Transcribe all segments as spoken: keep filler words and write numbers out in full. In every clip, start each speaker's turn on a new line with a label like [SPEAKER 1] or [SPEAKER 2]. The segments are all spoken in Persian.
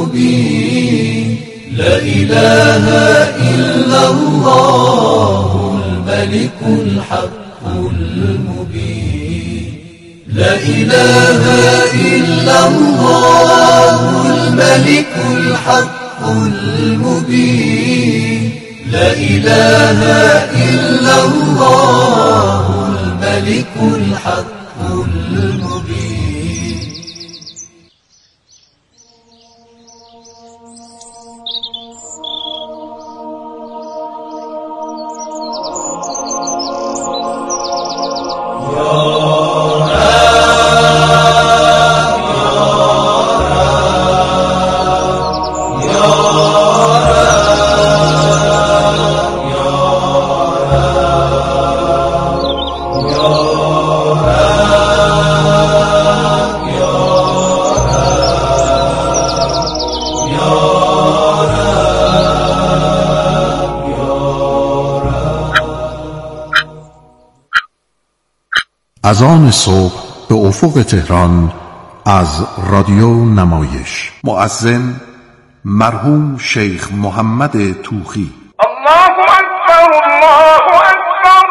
[SPEAKER 1] المبين. لا إله إلا الله الملك الحق المبين. لا إله إلا الله الملك الحق المبين. لا إله إلا الله الملك الحق المبين.
[SPEAKER 2] از آن صبح به افق تهران از رادیو نمایش. مؤذن مرحوم شیخ محمد توخی.
[SPEAKER 3] الله اکبر، الله اکبر،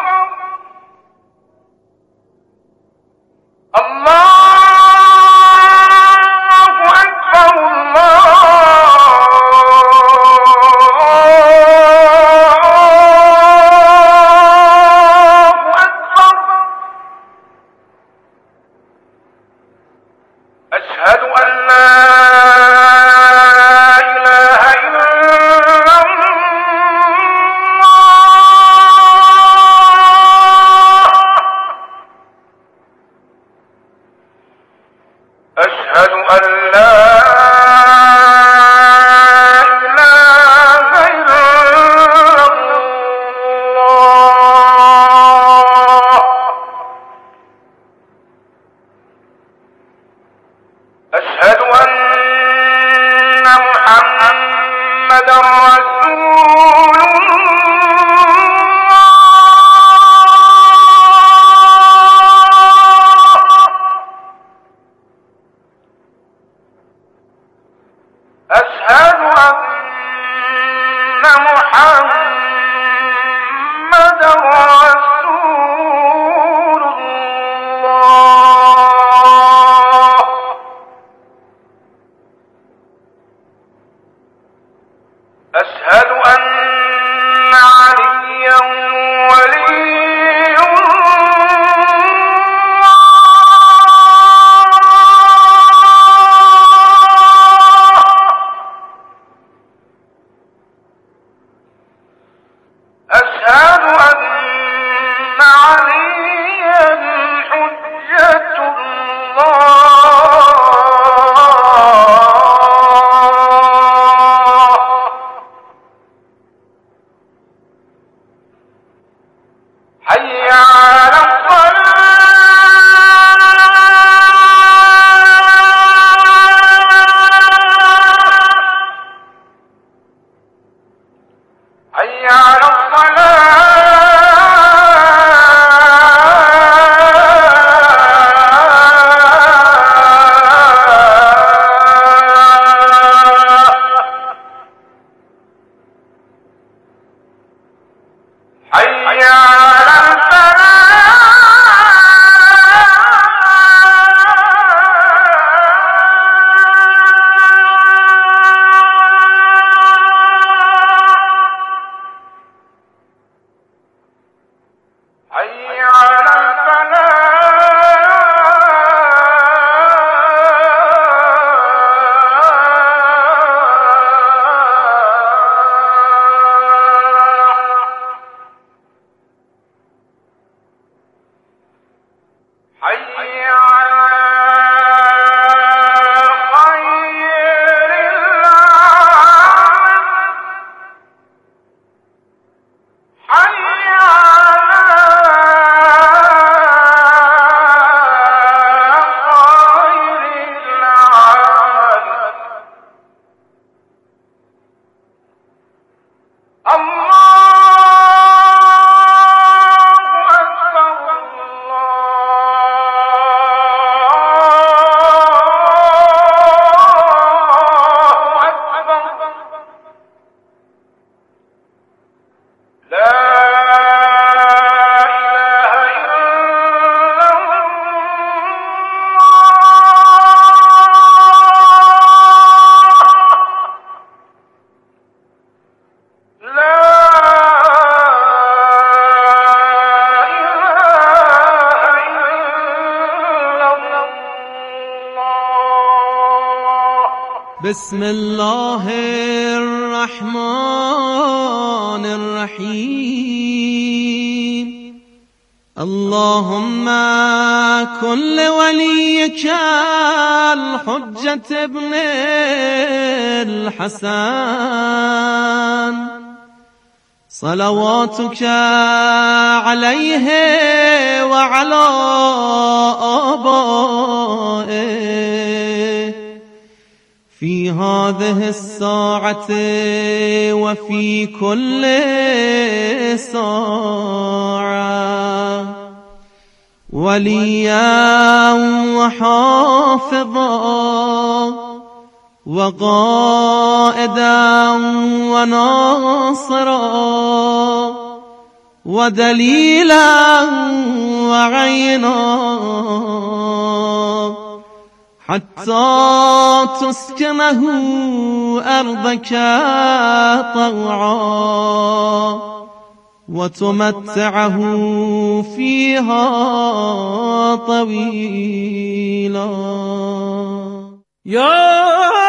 [SPEAKER 3] الله اکبر، الله اکبر. أشهد أن لا إله إلا الله. أشهد أن لا إله إلا الله. أشهد أن محمدا رسول الله. أشهد أن محمدا رسول الله. أشهد أن
[SPEAKER 4] بسم الله الرحمن الرحيم اللهم كن لوليك الحجة ابن الحسن صلواتك عليه وعلى آبائه في هذه الساعة وفي كل ساعة وليا وحافظا وقائدا وناصرا ودليلا وعينا حتى تسكنه أرضك طوعا وتمتعه فيها طويلا يا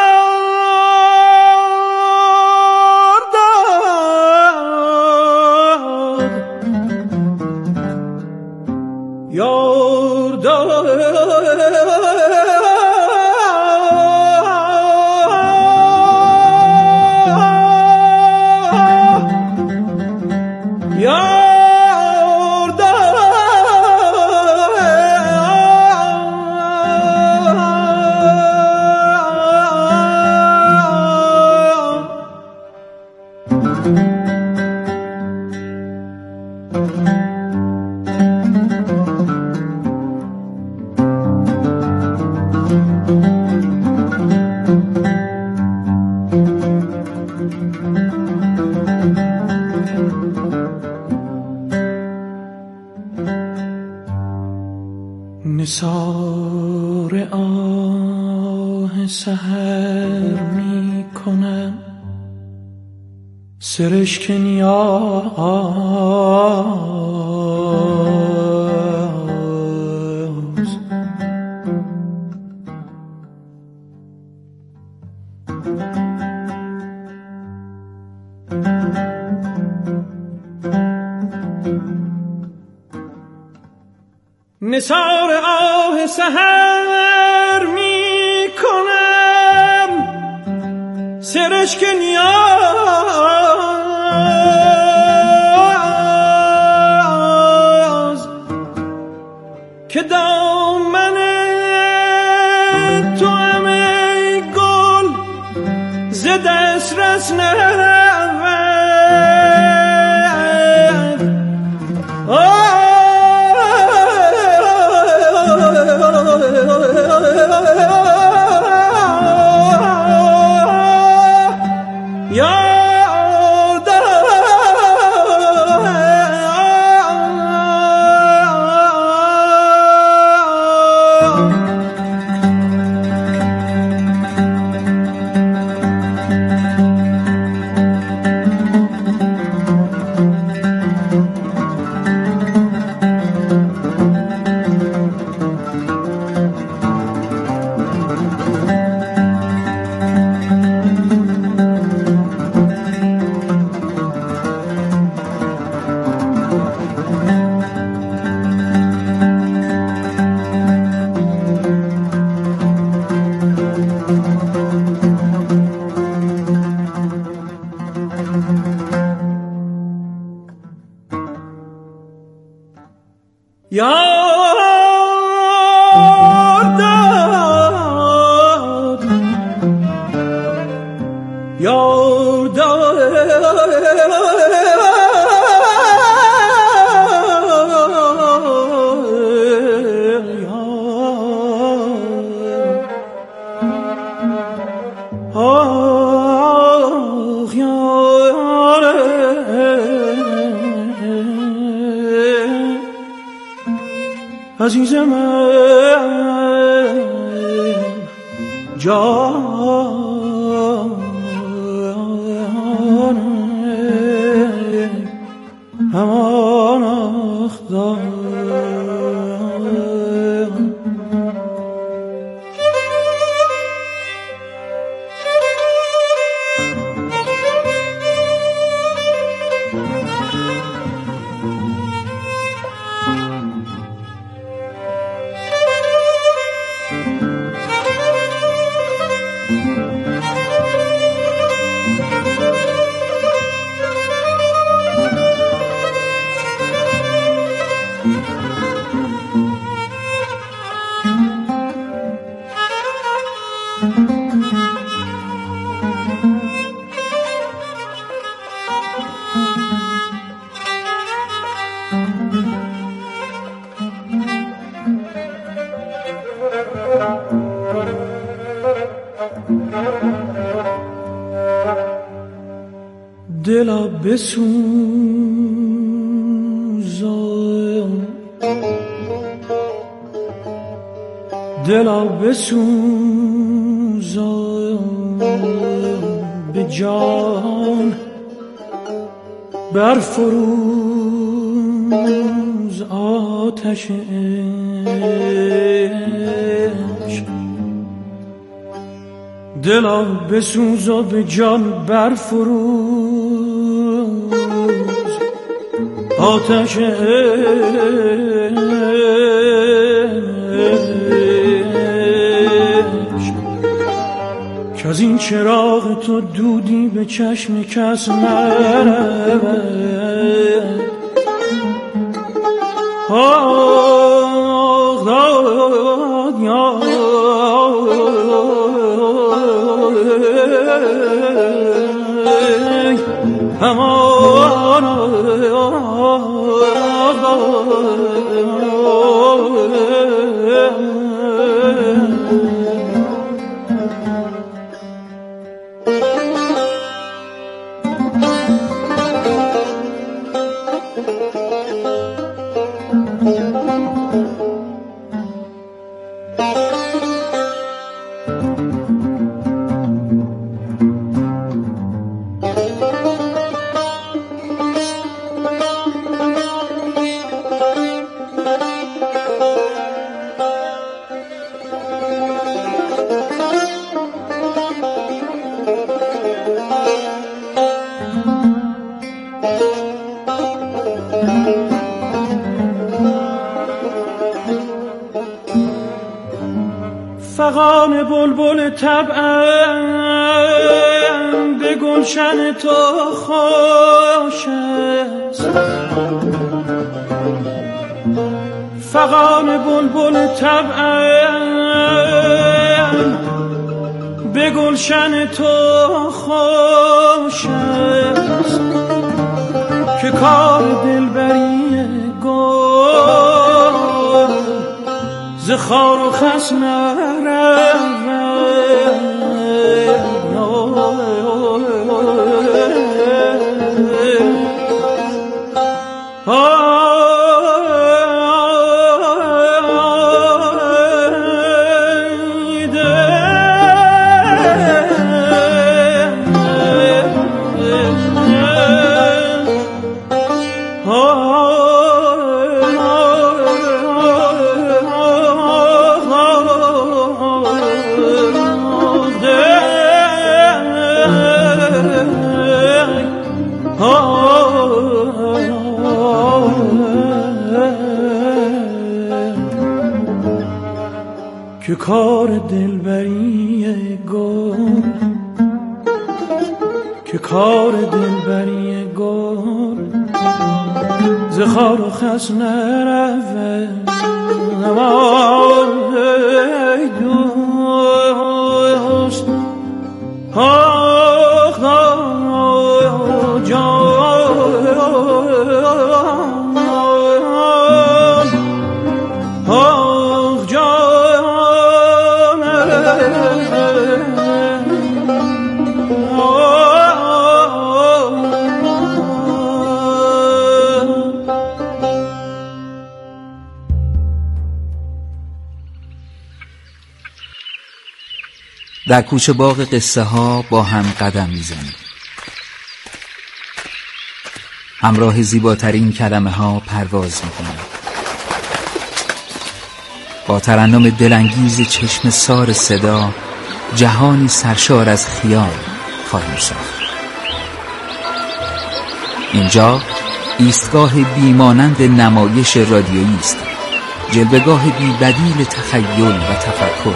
[SPEAKER 5] نثار آه سحر می کنم سرشک نیاز نثار آه سحر می کنم سرشک نیاز که دامن تو همه گل ز دسترس نرود عزیز من جان همان اخدار دلا بسوزان دلا بسوزان به جان برفروز آتش عشق دلا بسوز و به جان برفروز آتش عشق که از این چراغ تو دودی به چشم کس نرود آه داد یا همان فغان بلبل طبعم به گلشن تو خوش است فغان بلبل طبعم به گلشن تو خوش است که کار دلبری گل ز خار و خس نرود که کار دلبری گل که کار دلبری گل ز خار و خس نرود ای دوست آخ جان آخ جان
[SPEAKER 6] در کوچه باغ قصه ها با هم قدم میزنیم. همراه زیباترین کلمه ها پرواز میکنیم. با ترنم دلانگیز چشم سار صدا جهانی سرشار از خیال خواهیم ساخت. اینجا ایستگاه بیمانند نمایش رادیویی است، جلوه‌گاه بی‌بدیل تخیل و تفکر.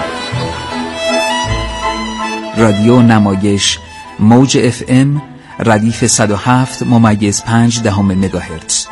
[SPEAKER 6] رادیو نمایش موج اف ام ردیف صد و هفت ممیز پنج دهم مگاهرتز.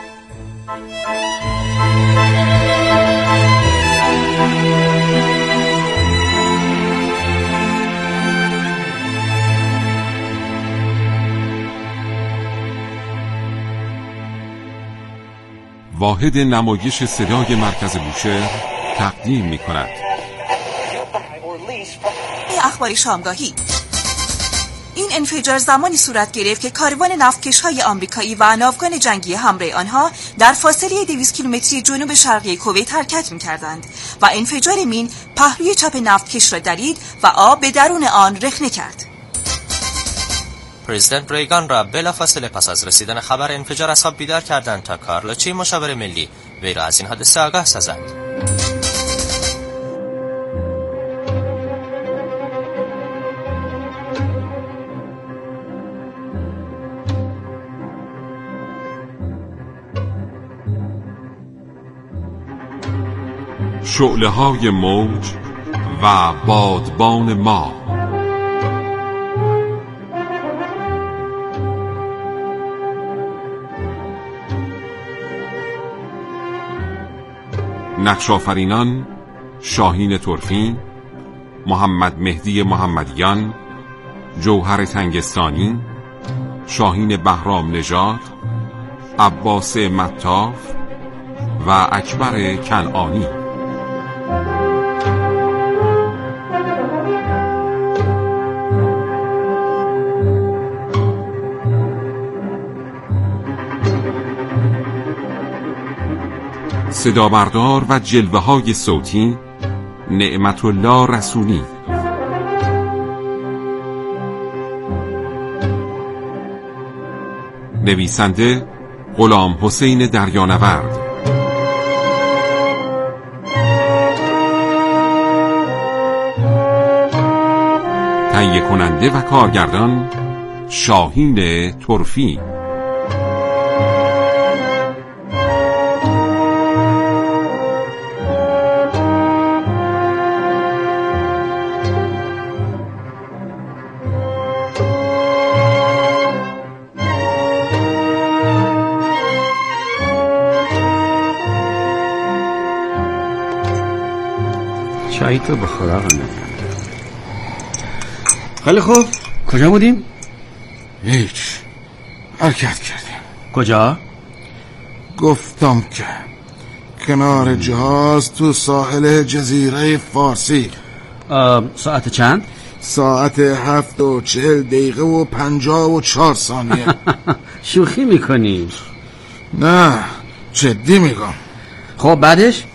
[SPEAKER 7] واحد نمایش صدای مرکز بوشهر تقدیم می کند
[SPEAKER 8] اخباری شامگاهی. این انفجار زمانی صورت گرفت که کاروان نفتکش‌های آمریکایی و ناوگان جنگی همراه آنها در فاصله دویست کیلومتری جنوب شرقی کویت حرکت می‌کردند و انفجار مین پهلوی چپ نفتکش را درید و آب به درون آن رخنه کرد.
[SPEAKER 9] پرزیدنت ریگان را بلافاصله پس از رسیدن خبر انفجار از خواب بیدار کردند تا کارلوچی مشاور ملی وی را از این حادثه آگاه سازند.
[SPEAKER 7] شعله های موج و بادبان ما. نقش‌آفرینان: شاهین طرفی، محمد مهدی محمدیان، جوهر تنگستانی، شاهین بهرام نژاد، عباس مطاف و اکبر کنعانی. صدابردار و جلوه های صوتی: نعمت الله رسولی. نویسنده: غلام حسین دریانورد. تهیه کننده و کارگردان: شاهین طرفی.
[SPEAKER 10] چایی تو بخور آقا. خیلی خوب، کجا بودیم؟
[SPEAKER 11] هیچ، حرکت کردیم.
[SPEAKER 10] کجا؟
[SPEAKER 11] گفتم که کنار جهاز تو ساحل جزیره فارسی.
[SPEAKER 10] ساعت چند؟
[SPEAKER 11] ساعت هفت و چهل دقیقه و پنجاه و چهار ثانیه.
[SPEAKER 10] شوخی میکنی؟
[SPEAKER 11] نه، جدی میگم.
[SPEAKER 10] خب بعدش؟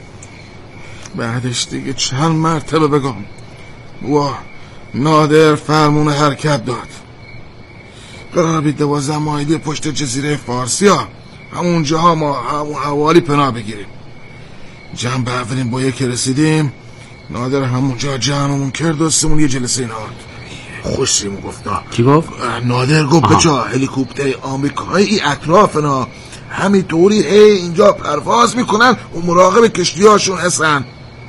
[SPEAKER 11] بعدش دیگه چند مرتبه بگم. واه، نادر فرمون حرکت داد. قرار بید دوازده مایلی پشت جزیره فارسی ها همون جاها ما همون حوالی پناه بگیریم. جمع به اولین با یکی رسیدیم. نادر همون جا جمعمون کرد و سمون یه جلسه نهاد. خوشیم گفتا.
[SPEAKER 10] کی گفت؟
[SPEAKER 11] نادر گفت بچا هلیکوپتر آمریکایی اطرافنا همین طوری هی اینجا پرواز میکنن و مراقب کشتی هاشون هستن.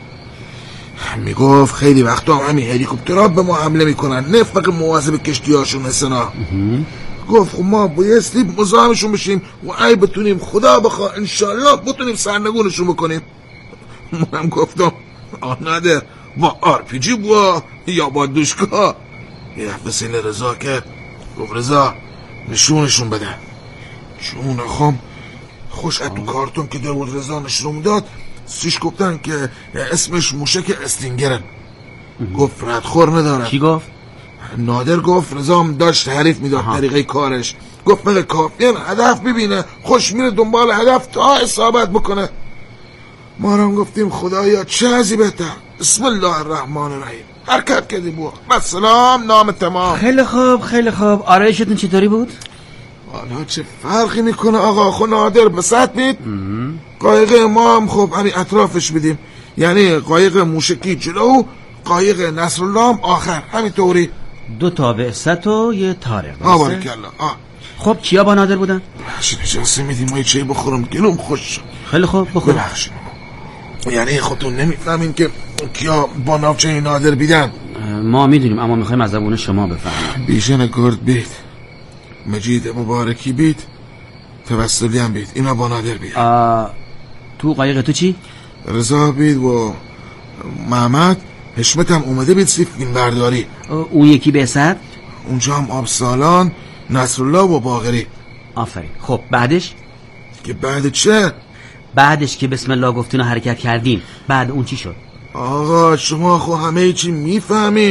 [SPEAKER 11] میگفت خیلی وقتا همین هلیکوپترها به ما حمله میکنن، نه فقط مواظب کشتی هاشون هستن. گفت خب ما بایستی مزاحمشون بشیم و ای بتونیم خدا بخواه انشالله بتونیم سرنگونشون بکنیم. من گفتم آه نادر با آر پی جی با یا با دوشکا. یه دفعه سین رضا کرد، گفت رضا نشونشون بده. چون خم خوش اتو کارتون که در بود رضا نشون داد سیش گفتن که اسمش موشک استینگرن. گفت ردخور ندارن.
[SPEAKER 10] کی گفت؟
[SPEAKER 11] نادر گفت رضا هم داشت تعریف میداد طریقه کارش. گفت مگه کافیه هدف ببینه خوش میره دنبال هدف تا اصابت بکنه. ما هم گفتیم خدایا چه ازی بهتر. بسم الله الرحمن الرحیم حرکت کردیم بو بسلام نام تمام.
[SPEAKER 10] خیلی خوب خیلی خوب. آرایشتون چطوری بود؟
[SPEAKER 11] حالا چه فرقی میکنه آقا؟ خود نادر بسط بید. قایق ما هم خب همین اطرافش بدیم، یعنی قایق موشکی جلو، قایق نصرالله هم آخر، همین طوری.
[SPEAKER 10] دو تا بعثت و یه طارق.
[SPEAKER 11] آه بارکالله. آه
[SPEAKER 10] خب کیا با نادر بودن؟
[SPEAKER 11] بخشید اجازه میدیم ما یه چایی بخورم گلوم خوش شد.
[SPEAKER 10] خیلی خوب بخور.
[SPEAKER 11] ببخشید یعنی خودتون نمیفهمین که کیا با ناوچه نادر بیدن؟
[SPEAKER 10] ما میدونیم اما میخوایم از زبون شما بفهمیم.
[SPEAKER 11] بیژن گرد بید، مجید مبارکی بید، توسلی هم بید. اینا با نادر بید.
[SPEAKER 10] تو قایق تو چی؟
[SPEAKER 11] رضا بید و محمد. حشمت هم اومده بید سیف فیلم برداری.
[SPEAKER 10] اون یکی بعثت؟
[SPEAKER 11] اونجا هم آبسالان، نصرالله و باقری.
[SPEAKER 10] آفرین. خب بعدش؟
[SPEAKER 11] که بعد چه؟
[SPEAKER 10] بعدش که بسم الله گفتین و حرکت کردین بعد اون چی شد؟
[SPEAKER 11] آقا شما خو همه چی میفهمین.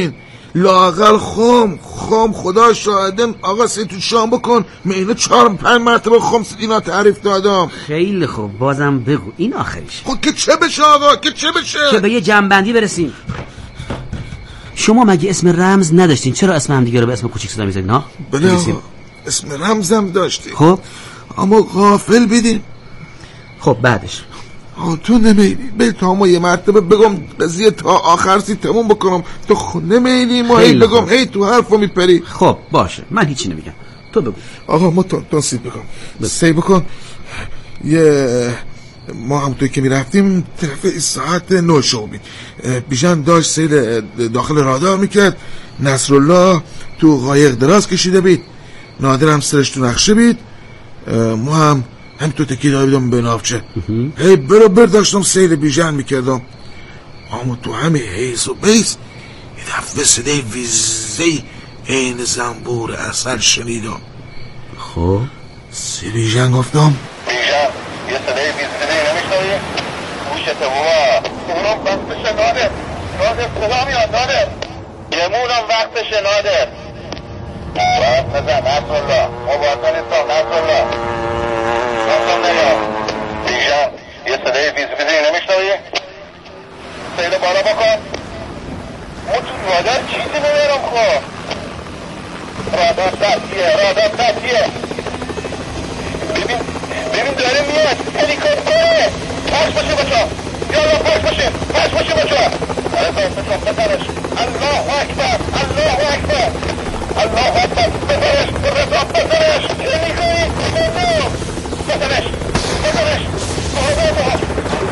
[SPEAKER 11] لااقل خم خم خدا شاهدن آقا سی تو شام بکن. من اینو چهار پنج مرتبه خمس اینا تعریف دادم.
[SPEAKER 10] خیلی خوب بازم بگو این آخریش.
[SPEAKER 11] خب که چه بشه آقا که چه بشه؟
[SPEAKER 10] که به یه جمع‌بندی برسیم. شما مگه اسم رمز نداشتین؟ چرا اسم هم دیگه رو به اسم کوچیک صدا می‌زنین ها؟
[SPEAKER 11] بله آقا اسم رمزم داشتیم.
[SPEAKER 10] خب
[SPEAKER 11] اما غافل بیدیم.
[SPEAKER 10] خب بعدش
[SPEAKER 11] تو نمیلی به تا ما یه مرتبه بگم قضیه تا آخر سی تموم بکنم تو خود نمیلی ما هی بگم هی تو حرفو میپری.
[SPEAKER 10] خب باشه من هیچی نمیگم تو بگو.
[SPEAKER 11] آقا ما تون تون سی بگم سی بکن. یه ما هم توی که میرفتیم طرف ساعت نو شو بید بیژن داشت سیل داخل رادار میکرد. نصرالله تو قایق دراز کشیده بید. نادر هم سرش تو نقشه بید. ما هم هم تو تکی دایدم به نافچه هی برو برداشتم سیل بیژن میکردم. اما تو همه حیث و بیس یه دفعه صدای ویزهی این زنبور اصل شنیدم.
[SPEAKER 10] خب
[SPEAKER 11] سی بیژن گفتم
[SPEAKER 3] بیژن یه صدای ویزهی نمیشنوی؟ گوشت بابا اونم وقتشه نادر نادر صدا میاد نادر یمونم وقتشه نادر باید نزن نصرالله مباطن نیستم نصرالله نصرالله نگاه بیژن یه صدای ویزویزی نمیشنوی؟ سیل بالا بکن ما تو رادار چیزی نمیرم خب رادار دستیه رادار دستیه ببین ببین داره میاد هلیکوپتره پاش باشه بچه یالا پاش باشه پاش باشه بچه رضا بچه بزنش الله اکبر الله اکبر الله اکبر بزنش رضا بزنش چه میکنی؟ بزنش بزنش بزنش بزنش بزنش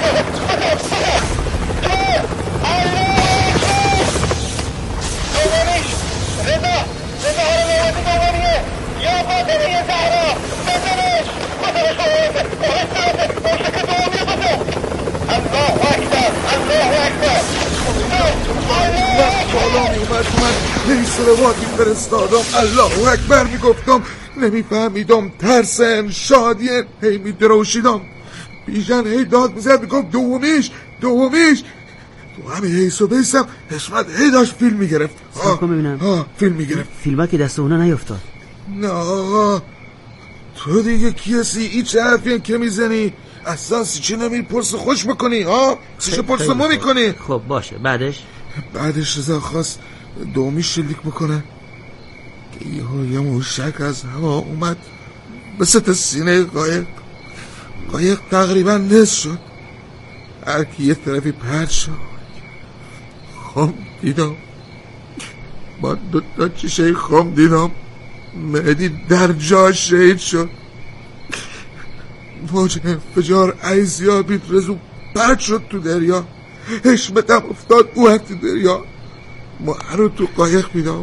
[SPEAKER 3] تو الله اکبر دومانیش رضا رضا هر نوازی دومانیه یا فاطمه زهرا بزنش بزنش بزنش بزنش بزنش که دومیه بزن الله اکبر الله اکبر
[SPEAKER 11] سلام اومد من هی سلواتی فرستادم الله اکبر میگفتم نمیفهمیدم ترسن شادین هی میدروشیدم. بیژن هی داد میزد میگفت دومیش دومیش تو همه حیث و بیسم حشمت هی داشت فیلم میگرفت.
[SPEAKER 10] سب کن ببینم
[SPEAKER 11] ها فیلم میگرفت.
[SPEAKER 10] فیلم ها که دست اونا نیفتاد.
[SPEAKER 11] نه آقا تو دیگه کیسی ای چه حرفی که میزنی اصلا سی چه نمیر پرس خوش بکنی ها سی چه پرس ما میکنی.
[SPEAKER 10] خب باشه بعدش
[SPEAKER 11] بعدش رضا خواست دومی شلیک بکنه که یه یه موشک از هوا اومد به سطح سینه قایق قایق تقریبا نصف شد. هر کی یه طرفی پرد شد. خم دیدم با دو تا چیشه خم دیدم مهدی در جا شهید شد. موج انفجار عیزیا بید رزو پرد شد تو دریا. حشمتم افتاد او تو دریا. ما هرو تو قایق میدم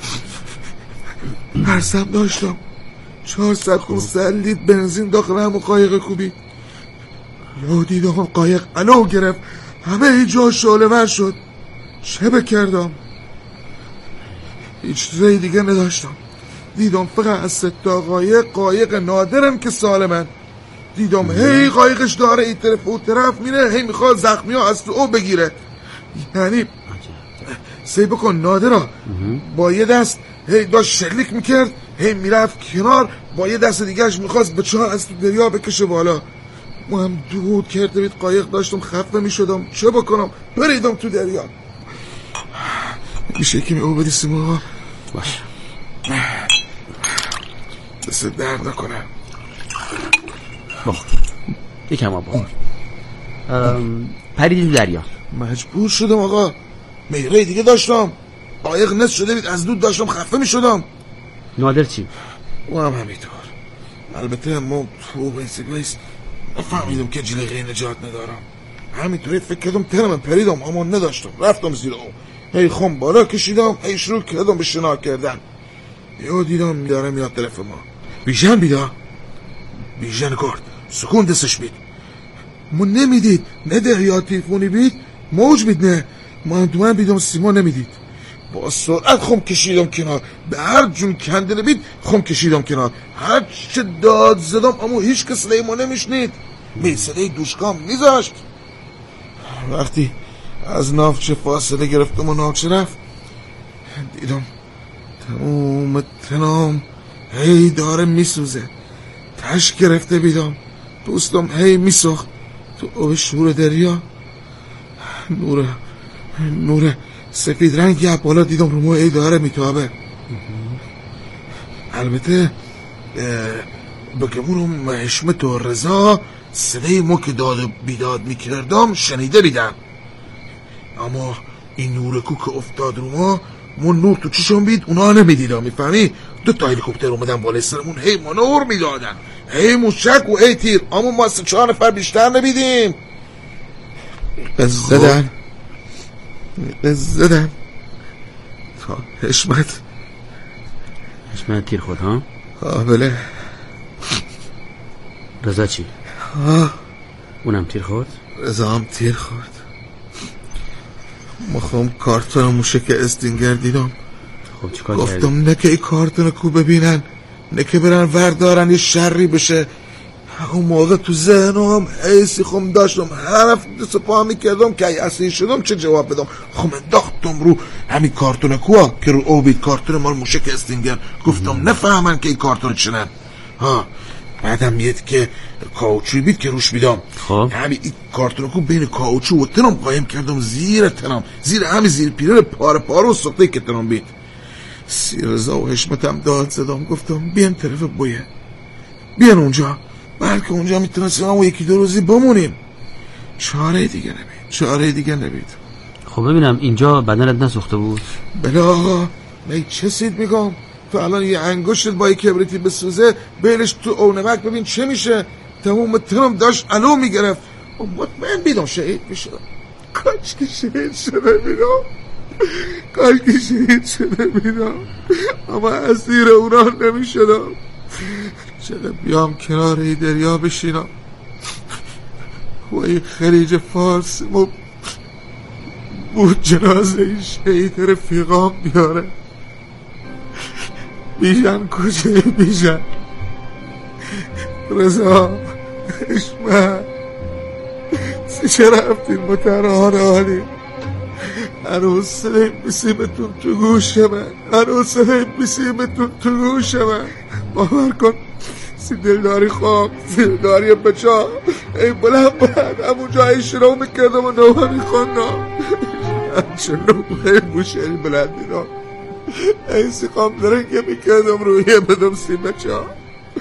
[SPEAKER 11] هرسم داشتم چهارصد لیتر بنزین داخل همون قایق کوبید. یا دیدم قایق انو گرفت همه ای جا شعله ور شد. چه بکردم؟ هیچ چیزای دیگه نداشتم. دیدم فقط از ستا قایق قایق نادرم که سالمن. دیدم هی قایقش داره این طرف و طرف میره هی میخواد زخمی ها از تو او بگیره. یعنی سی بکن نادرا با یه دست هی داشت شلیک میکرد هی میرفت کنار با یه دست دیگهش میخواست به چهار از تو دریا بکشه بالا. ما هم دود کرده بید قایق داشتم خفه میشدم چه بکنم بریدم تو دریا. میشه که می او بدی سیما
[SPEAKER 10] باش
[SPEAKER 11] دست درد نکنه.
[SPEAKER 10] باخ یکم آبا پریدی تو دریا.
[SPEAKER 11] مجبور شدم آقا میره دیگه داشتم قایق نصف شده بید از دود داشتم خفه میشدم.
[SPEAKER 10] نادر چی؟
[SPEAKER 11] او هم همینطور. البته ما تو بیسی بیس فهمیدم که جلیقه نجات ندارم. همینطوری فکر کردم ترم پریدم اما نداشتم رفتم زیر اون هی خم بالا کشیدم هی شروع کردم به شنا کردن. یه دیدم داره میاد طرف ما. بیژن بیدا بیژن کرد سکون دستش بید. ما نمیدید نه دریا تیفونی بید موج بید نه ما تو من بیدم سیما نمیدید. با سرعت خم کشیدم کنار به هر جون کندنه بید خم کشیدم کنار. هر چه داد زدم اما هیچ کس صدای ما نمیشنید. می صدای دوشکام میذاشت. وقتی از نافچه فاصله گرفتم و نافچه رفت دیدم تمام تنام هی داره میسوزه، تش گرفته بیدم، دوستم هی میسخت تو آب شور دریا. نور نور سفید رنگی از بالا دیدم رو ما هی داره میتابه. البته بگمونم حشمت و رضا صدای ما که داد بیداد میکردم شنیده بیدم، اما این نور کو که افتاد رو ما ما نور تو چشم بید اونا نمیدیدم. میفهمی؟ دو تا هلیکوپتر اومدن بالای سرمون هی ما نور میدادن، هی موشک و هی تیر، اما ما سه چهار نفر بیشتر نبیدیم. زدن زدن تا حشمت
[SPEAKER 10] حشمت تیر خود ها؟
[SPEAKER 11] آه بله.
[SPEAKER 10] رضا چی؟
[SPEAKER 11] آه
[SPEAKER 10] اونم تیر خورد؟
[SPEAKER 11] رضا هم تیر خورد. مخوام کارتون موشک استینگر دیدم.
[SPEAKER 10] خب چیکار
[SPEAKER 11] گفتم
[SPEAKER 10] کردی؟
[SPEAKER 11] نه که ای کارتون کو ببینن، نه که برن وردارن یه شری بشه. اون موقع تو ذهنم ایسی خم داشتم حرف دست پا میکردم که ای اصلی شدم چه جواب بدم. خم انداختم رو همین کارتون کوها که رو او بید کارتون مال موشک استینگر. گفتم نفهمن که ای کارتون چنن. ها بعدم میاد که کاوچوی بید که روش بیدم.
[SPEAKER 10] خب
[SPEAKER 11] همین این کارتون کو بین کاوچو و تنم قایم کردم زیر تنم، زیر همین زیر پیرن پاره پاره و سخته که تنم بید. سیرزا و حشمتم داد زدم، گفتم بیان طرف بویه، بیان اونجا، بلکه اونجا میتونستیم و یکی دو روزی بمونیم. چاره دیگه نبید، چاره دیگه نبید.
[SPEAKER 10] خب ببینم اینجا بدنت نسوخته بود؟
[SPEAKER 11] بله آقا، من چه سید میگم تو الان یه انگشتت با یه کبریتی بسوزه بیلش تو اونمک ببین چه میشه. تمام تنم داشت علو میگرفت. مطمئن بیدم شهید میشه. کاش که شهید شده بیدم، کاش که شهید شده بیدم، اما اسیر اونا نمیشدم. چرا بیام کنار ای دریا بشینم و ای خلیج فارس بود جنازه ای شهید رفیقام بیاره. بیژن کجای بیژن؟ رضا، حشمت، چه رفتین متران عالی؟ هنوز صدای بسیمتون تو گوش من، هنوز صدای بسیمتون تو گوش من. باور کن سی دلداری خواب، دلداری بچه ای بلند بلند همون جایی شروع میکردم و نوها میخوندم. چه نوهای موشری بلند دیدم، ای سی خواب درنگه میکردم رویه بدم سی بچه ها.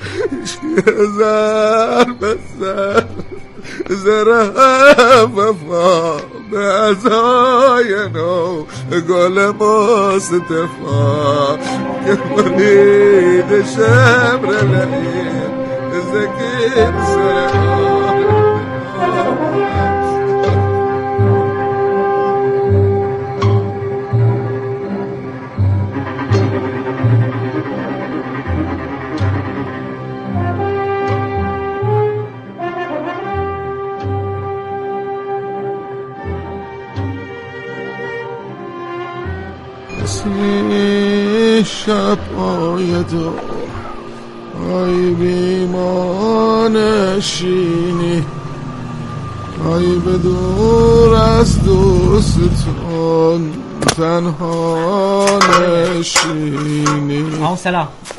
[SPEAKER 11] زر بسر زره وفا به ازای نو گل ماست تفا که مرید شمر لعیم زکیم سرها. شب آید و ای بیمانشینی، ای به دور از دوستان تنها نشینی.
[SPEAKER 12] آه سلام